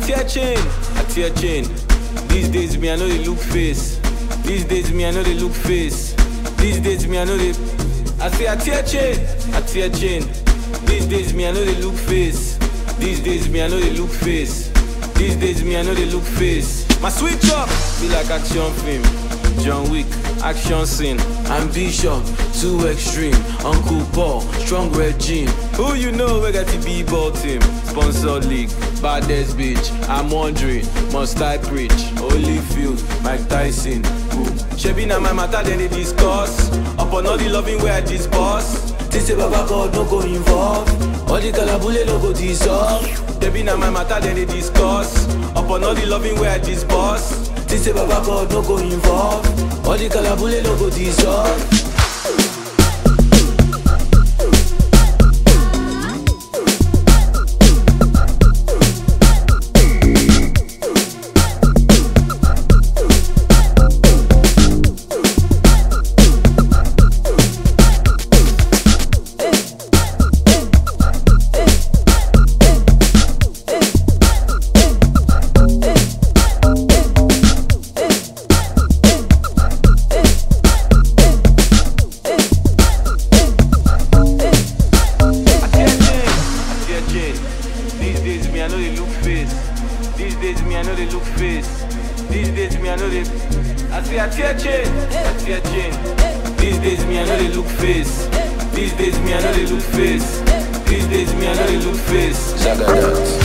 tear chain. These days me I know they look face. These days me I know they look face. These days me I know they. I say I tear chain. These days me I know they look face. These days me I know they look face. These days me I know they look face. My switch up be like action film. John Wick, action scene, ambition, too extreme. Uncle Paul, strong regime. Who you know we got the B-ball team? Sponsor league, baddest bitch. I'm wondering, must I preach? Holyfield, Mike Tyson. Shebi na my matter then they discuss. Upon all the loving where I disperse. This say Baba God no go involve. All the calabule no go dissolve. Shebi na my matter then they discuss. Upon all the loving where I disperse. This say Baba God no go involve. All the calabule no go dissolve. These days me I know they look face. These days me I know they look face. These days me I know they. I say I tear chain. These days me I know they look face. These days me I know they look face. These days me I know they look face. Zagadat.